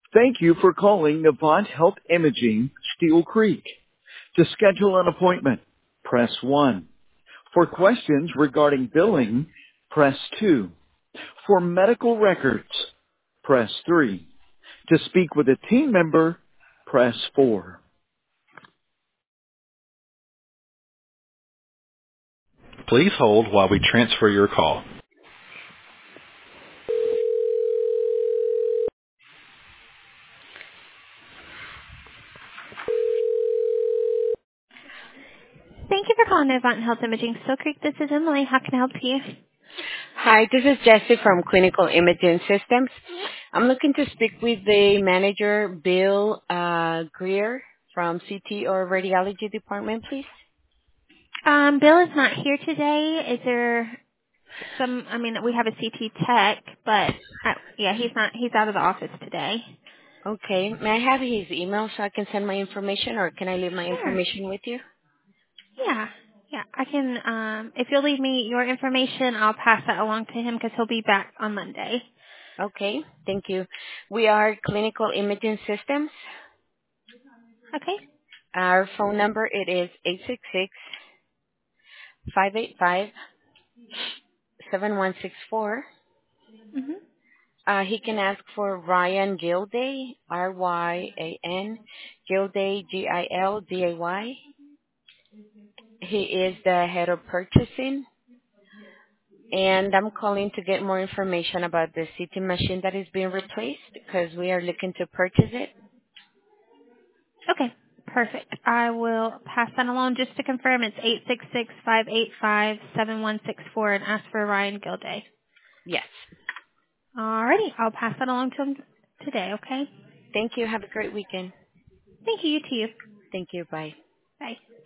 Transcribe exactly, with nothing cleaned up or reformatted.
Thank you for calling Novant Health Imaging, Steel Creek. To schedule an appointment, press one. For questions regarding billing, press two. For medical records, press three. To speak with a team member, press four. Please hold while we transfer your call. Thank you for calling Novant Health Imaging, Steel Creek. This is Emily. How can I help you? Hi, this is Jessie from Clinical Imaging Systems. I'm looking to speak with the manager, Bill uh, Greer from C T or Radiology Department, please. Um, Bill is not here today. Is there some, I mean, we have a C T tech, but uh, yeah, he's not, he's out of the office today. Okay. May I have his email so I can send my information, or can I leave my Sure. information with you? Yeah. Yeah, I can, um, if you'll leave me your information, I'll pass that along to him because he'll be back on Monday. Okay. Thank you. We are Clinical Imaging Systems. Okay? Our phone number, it is eight six six, five eight five, seven one six four. Mm-hmm. Uh, he can ask for Ryan Gilday, R Y A N, Gilday, G I L D A Y. He is the head of purchasing, and I'm calling to get more information about the C T machine that is being replaced because we are looking to purchase it. Okay. Perfect. I will pass that along just to confirm. It's eight six six, five eight five, seven one six four and ask for Ryan Gilday. Yes. Alrighty. I'll pass that along to him today, okay? Thank you. Have a great weekend. Thank you. You too. Thank you. Bye. Bye.